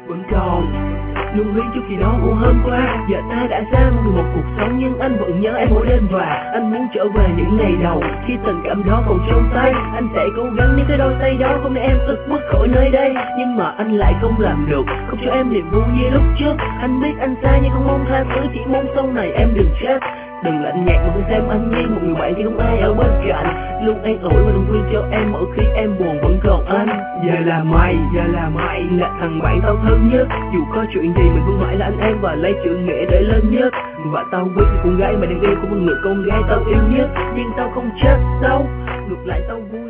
vẫn còn lưu luyến chút gì đó của hôm qua. Giờ ta đã xa một cuộc sống nhưng anh vẫn nhớ em mỗi đêm, và anh muốn trở về những ngày đầu khi tình cảm đó còn trong tay. Anh sẽ cố gắng níu cái đôi tay đó không để em ức bước khỏi nơi đây, nhưng mà anh lại không làm được, không cho em niềm vui như lúc trước. Anh biết anh sai nhưng không mong tha thứ, chỉ mong sau này em đừng chết. Đừng lạnh nhạt mà cứ xem anh như một người bạn khi không ai ở bên cạnh, luôn an ủi và động viên cho em mỗi khi em buồn vẫn còn anh. Giờ là mày là thằng bạn tao thân nhất, dù có chuyện gì mình vẫn mãi là anh em và lấy chữ nghĩa để lên nhất. Và tao biết con gái mà đang yêu của một người con gái tao yêu nhất, nhưng tao không chết đâu, ngược lại tao vui